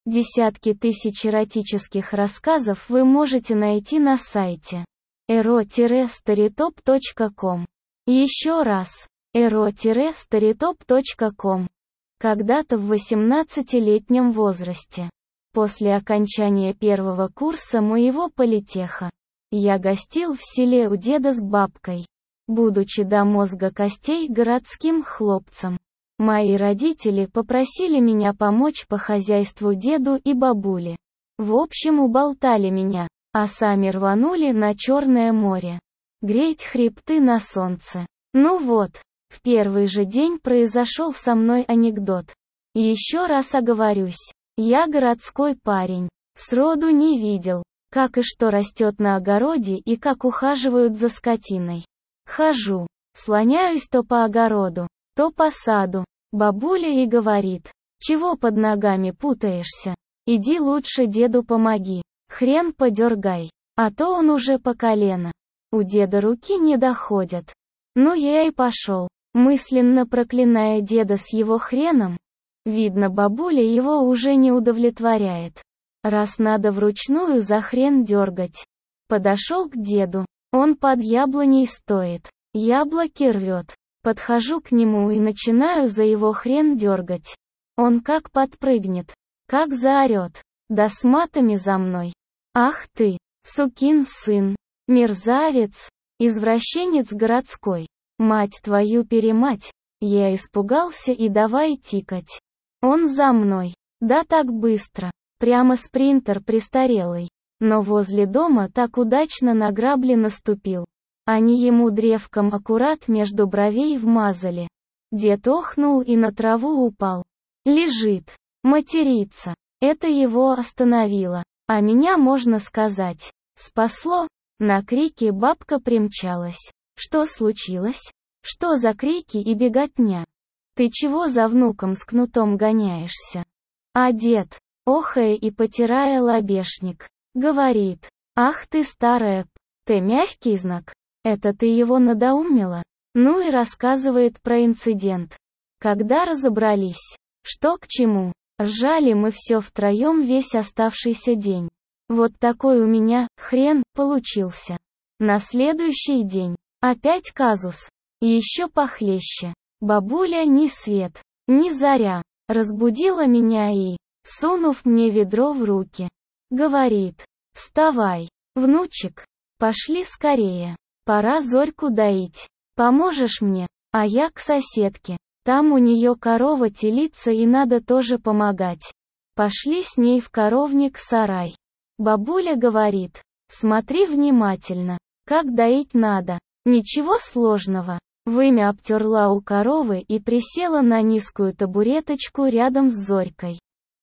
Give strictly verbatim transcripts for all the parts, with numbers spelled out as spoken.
Десятки тысяч эротических рассказов вы можете найти на сайте эро старитоп точка ком. Еще раз, эро старитоп точка ком. Когда-то в восемнадцатилетнем возрасте, после окончания первого курса моего политеха, я гостил в селе у деда с бабкой, будучи до мозга костей городским хлопцем. Мои родители попросили меня помочь по хозяйству деду и бабуле. В общем, уболтали меня, а сами рванули на Черное море. Греть хребты на солнце. Ну вот, в первый же день произошел со мной анекдот. Еще раз оговорюсь, я городской парень. Сроду не видел, как и что растет на огороде и как ухаживают за скотиной. Хожу, слоняюсь то по огороду, то по саду. Бабуля и говорит: чего под ногами путаешься? Иди лучше деду помоги, хрен подергай, а то он уже по колено. У деда руки не доходят. Ну я и пошел, мысленно проклиная деда с его хреном. Видно, бабуля его уже не удовлетворяет, раз надо вручную за хрен дергать. Подошел к деду, он под яблоней стоит, яблоки рвет. Подхожу к нему и начинаю за его хрен дергать. Он как подпрыгнет, как заорет, да с матами за мной. Ах ты, сукин сын, мерзавец, извращенец городской, мать твою перемать. Я испугался и давай тикать. Он за мной, да так быстро, прямо спринтер престарелый. Но возле дома так удачно на грабли наступил. Они ему древком аккурат между бровей вмазали. Дед охнул и на траву упал. Лежит, матерится. Это его остановило. А меня, можно сказать, спасло. На крики бабка примчалась. Что случилось? Что за крики и беготня? Ты чего за внуком с кнутом гоняешься? А дед, охая и потирая лобешник, говорит: ах ты старая, ты мягкий знак. Это ты его надоумила? Ну и рассказывает про инцидент. Когда разобрались, что к чему, ржали мы все втроем весь оставшийся день. Вот такой у меня хрен получился. На следующий день опять казус. И еще похлеще. Бабуля ни свет, ни заря разбудила меня и, сунув мне ведро в руки, говорит: вставай, внучек, пошли скорее. Пора Зорьку доить. Поможешь мне? А я к соседке. Там у нее корова телится и надо тоже помогать. Пошли с ней в коровник-сарай. Бабуля говорит: смотри внимательно, как доить надо. Ничего сложного. Вымя обтерла у коровы и присела на низкую табуреточку рядом с Зорькой.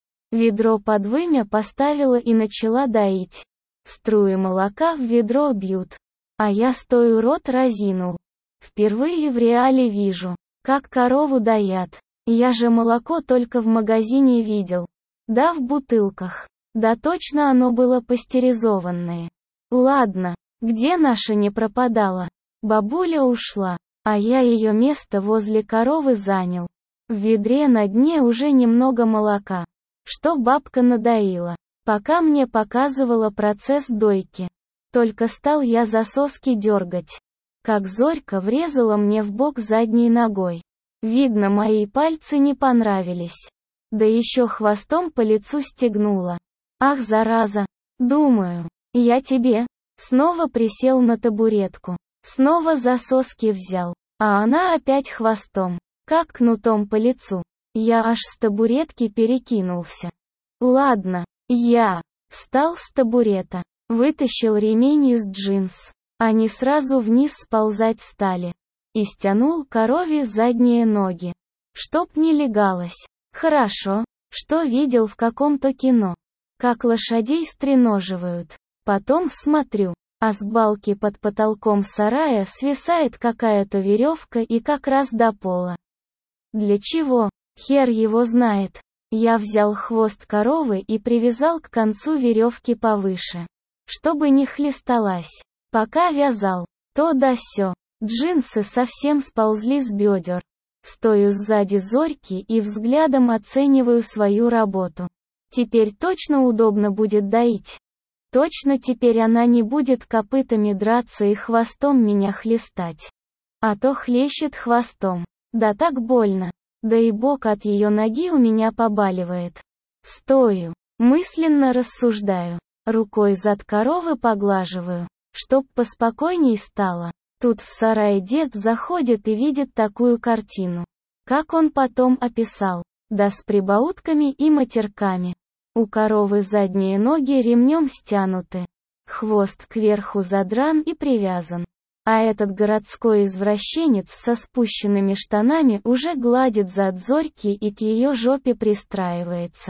Ведро под вымя поставила и начала доить. Струи молока в ведро бьют. А я стою, рот разинул. Впервые в реале вижу, как корову доят. Я же молоко только в магазине видел. Да в бутылках. Да точно оно было пастеризованное. Ладно, где наша не пропадала? Бабуля ушла, а я ее место возле коровы занял. В ведре на дне уже немного молока, что бабка надоила, пока мне показывала процесс дойки. Только стал я за соски дергать, как Зорька врезала мне в бок задней ногой. Видно, мои пальцы не понравились. Да еще хвостом по лицу стегнула. Ах, зараза! Думаю, я тебе. Снова присел на табуретку. Снова за соски взял. А она опять хвостом, как кнутом по лицу. Я аж с табуретки перекинулся. Ладно, я встал с табурета. Вытащил ремень из джинс. Они сразу вниз сползать стали. И стянул корове задние ноги. Чтоб не легалось. Хорошо, что видел в каком-то кино. Как лошадей стреноживают. Потом смотрю, а с балки под потолком сарая свисает какая-то веревка и как раз до пола. Для чего? Хер его знает. Я взял хвост коровы и привязал к концу веревки повыше. Чтобы не хлесталась. Пока вязал, то да сё. Джинсы совсем сползли с бедер. Стою сзади Зорьки и взглядом оцениваю свою работу. Теперь точно удобно будет доить. Точно теперь она не будет копытами драться и хвостом меня хлестать. А то хлещет хвостом. Да так больно. Да и бок от ее ноги у меня побаливает. Стою. Мысленно рассуждаю. Рукой зад коровы поглаживаю. Чтоб поспокойней стало. Тут в сарае дед заходит и видит такую картину. Как он потом описал. Да с прибаутками и матерками. У коровы задние ноги ремнем стянуты. Хвост кверху задран и привязан. А этот городской извращенец со спущенными штанами уже гладит зад Зорьки и к ее жопе пристраивается.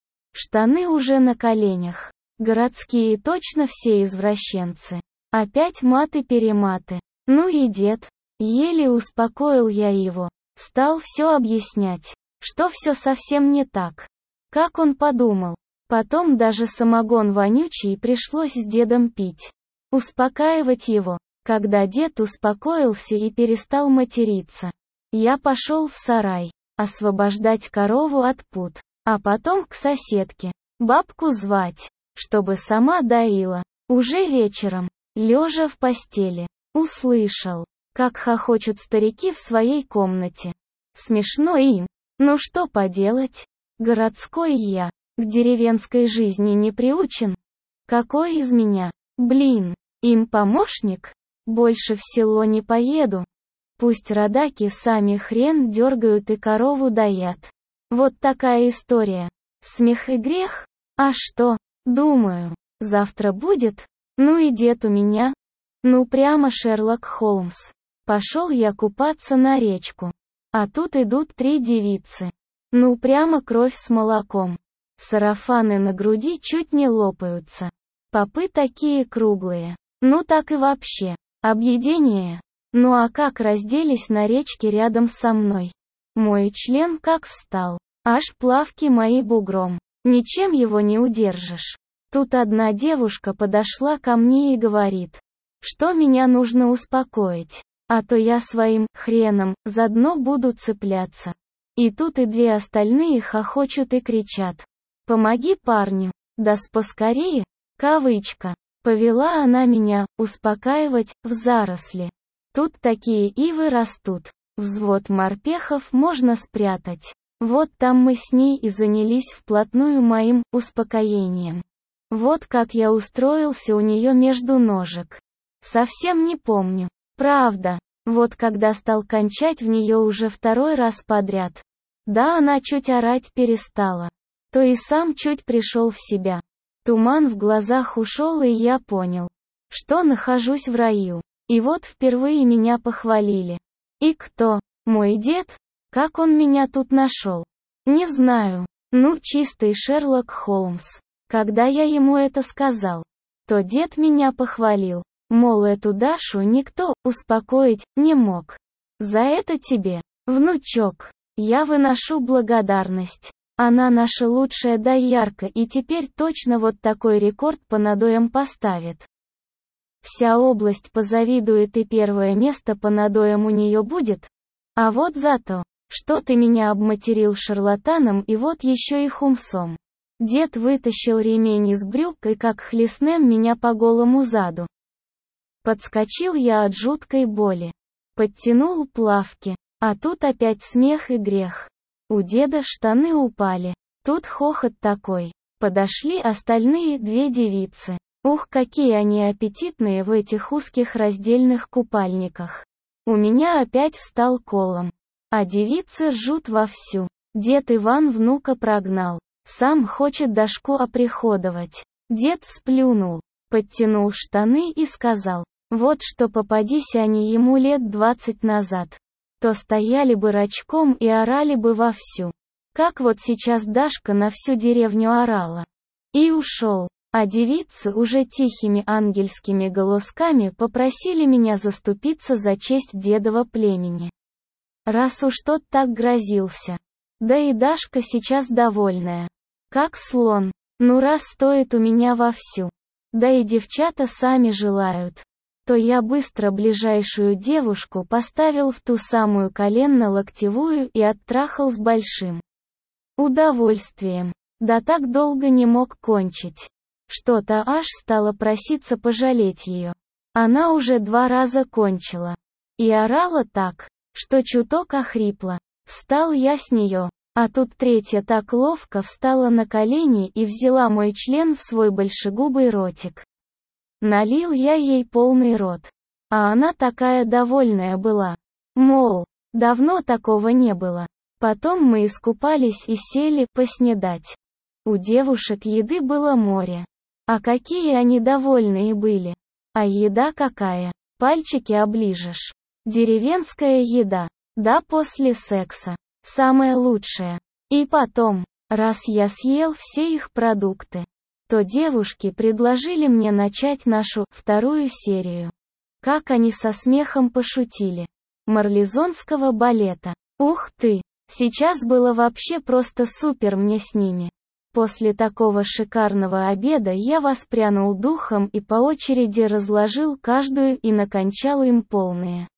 Штаны уже на коленях. Городские точно все извращенцы. Опять маты-перематы. Ну и дед. Еле успокоил я его. Стал все объяснять, что все совсем не так. Как он подумал. Потом даже самогон вонючий пришлось с дедом пить. Успокаивать его. Когда дед успокоился и перестал материться, я пошел в сарай, освобождать корову от пут, а потом к соседке, бабку звать, чтобы сама доила. Уже вечером, лежа в постели, услышал, как хохочут старики в своей комнате. Смешно им. Ну что поделать? Городской я, к деревенской жизни не приучен. Какой из меня, блин, им помощник? Больше в село не поеду. Пусть родаки сами хрен дергают и корову доят. Вот такая история. Смех и грех? А что? Думаю, завтра будет? Ну и дед у меня. Ну прямо Шерлок Холмс. Пошел я купаться на речку. А тут идут три девицы. Ну прямо кровь с молоком. Сарафаны на груди чуть не лопаются. Попы такие круглые. Ну так и вообще. Объедение. Ну а как разделись на речке рядом со мной. Мой член как встал. Аж плавки мои бугром. Ничем его не удержишь. Тут одна девушка подошла ко мне и говорит, что меня нужно успокоить. А то я своим хреном за дно буду цепляться. И тут и две остальные хохочут и кричат. «Помоги парню!» Да поскорее, кавычка. Повела она меня успокаивать в заросли. Тут такие ивы растут. Взвод морпехов можно спрятать. Вот там мы с ней и занялись вплотную моим успокоением. Вот как я устроился у нее между ножек. Совсем не помню. Правда. Вот когда стал кончать в нее уже второй раз подряд. Да, она чуть орать перестала. То и сам чуть пришел в себя. Туман в глазах ушел, и я понял, что нахожусь в раю. И вот впервые меня похвалили. И кто? Мой дед? Как он меня тут нашел? Не знаю. Ну, чистый Шерлок Холмс. Когда я ему это сказал, то дед меня похвалил. Мол, эту Дашу никто успокоить не мог. За это тебе, внучок, я выношу благодарность. Она наша лучшая доярка и теперь точно вот такой рекорд по надоям поставит. Вся область позавидует и первое место по надоям у нее будет. А вот за то, что ты меня обматерил шарлатаном и вот еще и хумсом. Дед вытащил ремень из брюк и как хлестнем меня по голому заду. Подскочил я от жуткой боли. Подтянул плавки. А тут опять смех и грех. У деда штаны упали. Тут хохот такой. Подошли остальные две девицы. Ух, какие они аппетитные в этих узких раздельных купальниках. У меня опять встал колом. А девицы ржут вовсю. Дед Иван внука прогнал. Сам хочет Дашку оприходовать. Дед сплюнул, подтянул штаны и сказал, вот что попадись они ему лет двадцать назад, то стояли бы рачком и орали бы вовсю. Как вот сейчас Дашка на всю деревню орала. И ушел. А девицы уже тихими ангельскими голосками попросили меня заступиться за честь дедова племени. Раз уж тот так грозился. Да и Дашка сейчас довольная. Как слон. Ну раз стоит у меня вовсю. Да и девчата сами желают. То я быстро ближайшую девушку поставил в ту самую коленно-локтевую и оттрахал с большим удовольствием. Да так долго не мог кончить. Что-то аж стало проситься пожалеть ее. Она уже два раза кончила. И орала так, что чуток охрипла. Встал я с нее, а тут третья так ловко встала на колени и взяла мой член в свой большегубый ротик. Налил я ей полный рот. А она такая довольная была. Мол, давно такого не было. Потом мы искупались и сели поснедать. У девушек еды было море. А какие они довольные были. А еда какая? Пальчики оближешь. Деревенская еда. Да, после секса. Самое лучшее. И потом, раз я съел все их продукты, то девушки предложили мне начать нашу вторую серию. Как они со смехом пошутили. Марлезонского балета. Ух ты! Сейчас было вообще просто супер мне с ними. После такого шикарного обеда я воспрянул духом и по очереди разложил каждую и накончал им полные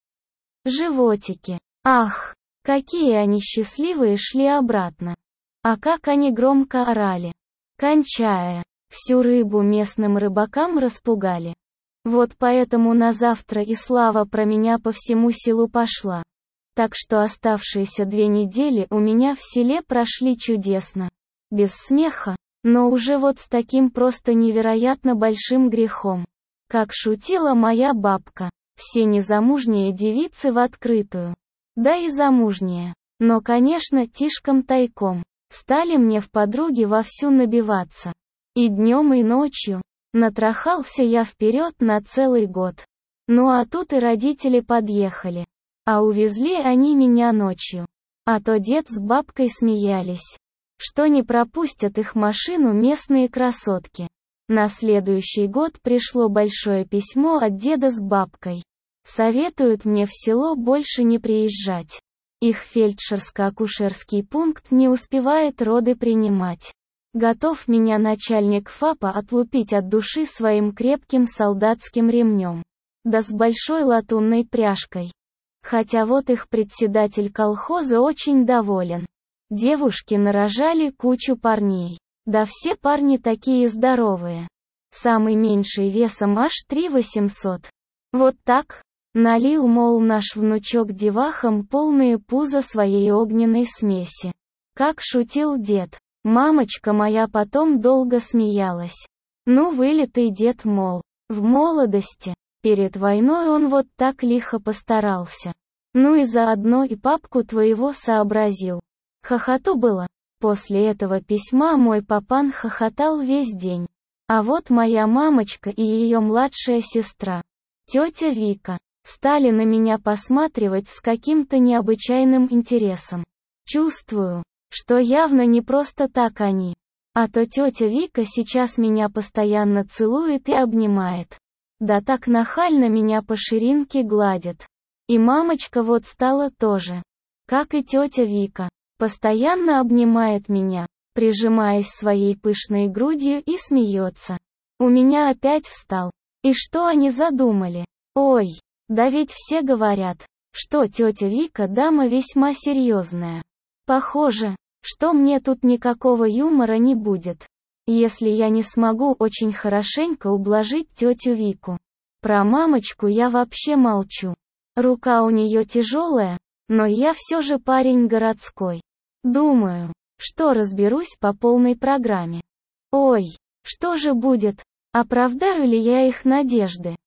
животики. Ах, какие они счастливые шли обратно. А как они громко орали. Кончая, всю рыбу местным рыбакам распугали. Вот поэтому на завтра и слава про меня по всему селу пошла. Так что оставшиеся две недели у меня в селе прошли чудесно. Без смеха, но уже вот с таким просто невероятно большим грехом. Как шутила моя бабка, все незамужние девицы в открытую. Да и замужние. Но, конечно, тишком тайком. Стали мне в подруги вовсю набиваться. И днем, и ночью. Натрахался я вперед на целый год. Ну а тут и родители подъехали. А увезли они меня ночью. А то дед с бабкой смеялись, что не пропустят их машину местные красотки. На следующий год пришло большое письмо от деда с бабкой. Советуют мне в село больше не приезжать. Их фельдшерско-акушерский пункт не успевает роды принимать. Готов меня начальник ФАПа отлупить от души своим крепким солдатским ремнем. Да с большой латунной пряжкой. Хотя вот их председатель колхоза очень доволен. Девушки нарожали кучу парней. Да все парни такие здоровые. Самый меньший весом аж три тысячи восемьсот. Вот так. Налил, мол, наш внучок девахам полные пузо своей огненной смеси. Как шутил дед. Мамочка моя потом долго смеялась. Ну вылитый дед, мол. В молодости. Перед войной он вот так лихо постарался. Ну и заодно и папку твоего сообразил. Хохоту было. После этого письма мой папан хохотал весь день. А вот моя мамочка и ее младшая сестра, тетя Вика, стали на меня посматривать с каким-то необычайным интересом. Чувствую, что явно не просто так они. А то тетя Вика сейчас меня постоянно целует и обнимает. Да так нахально меня по ширинке гладит. И мамочка вот стала тоже. Как и тетя Вика. Постоянно обнимает меня, прижимаясь своей пышной грудью и смеется. У меня опять встал. И что они задумали? Ой, да ведь все говорят, что тетя Вика дама весьма серьезная. Похоже, что мне тут никакого юмора не будет, если я не смогу очень хорошенько ублажить тетю Вику. Про мамочку я вообще молчу. Рука у нее тяжелая, но я все же парень городской. Думаю, что разберусь по полной программе. Ой, что же будет? Оправдаю ли я их надежды?